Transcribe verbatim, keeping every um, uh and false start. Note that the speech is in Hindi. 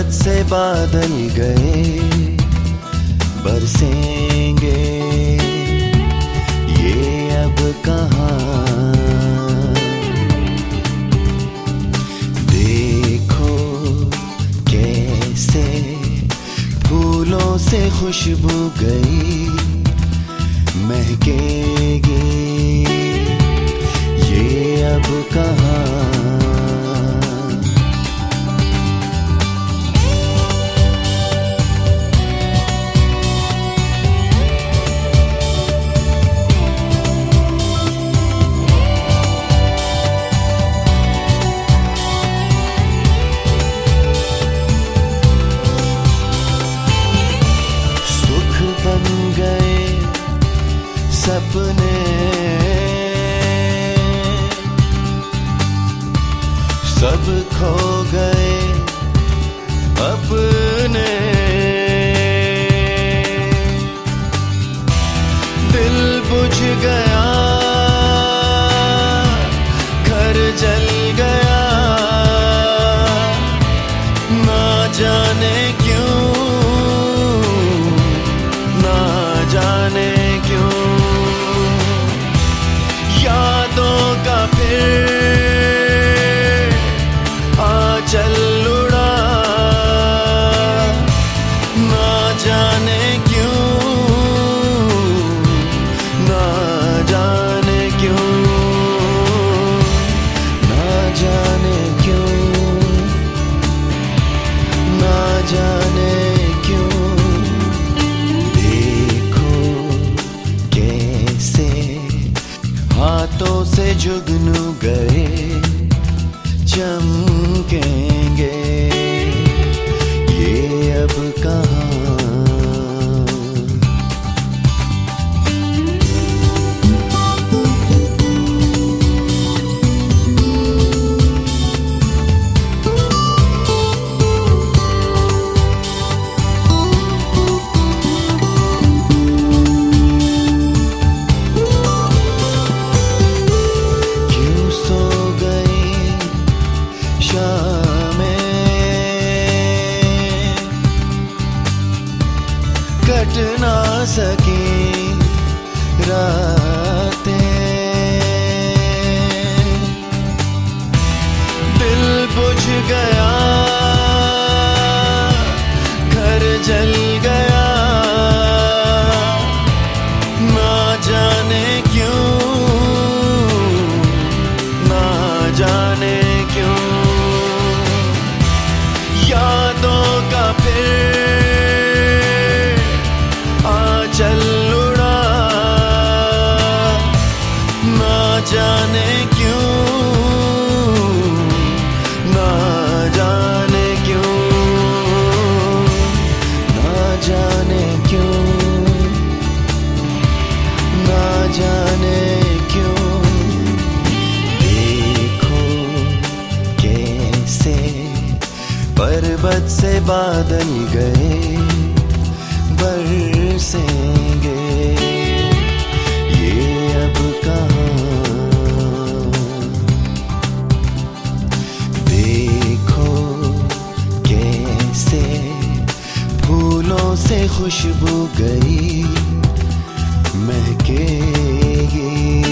से बादल गए, बरसेंगे ये अब कहाँ। देखो कैसे फूलों से खुशबू गई, महकेगी ये अब कहाँ। सपने सब खो गए अपने, दिल बुझ गया, घर जल गया, ना जाने क्यों, ना जाने क्यों। यादों का फिर आंचल उड़ा, ना जाने क्यों, ना जाने क्यों, ना जाने क्यों, ना जाने क्यों। देखो कैसे हाथों से जुगनू गए, चमकेंगे ये अब कहाँ। कट ना सकी रातें, दिल बुझ गया, घर जल गया, ना जाने क्यों, ना जाने क्यों। यादों का फिर आंचल उड़ा, ना जाने क्यों, ना जाने क्यों, ना जाने क्यों, ना जाने क्यों। देखो कैसे पर्वत से बादल गए, बरसेंगे ये अब कहाँ। देखो कैसे फूलों से खुशबू गई, महकेगी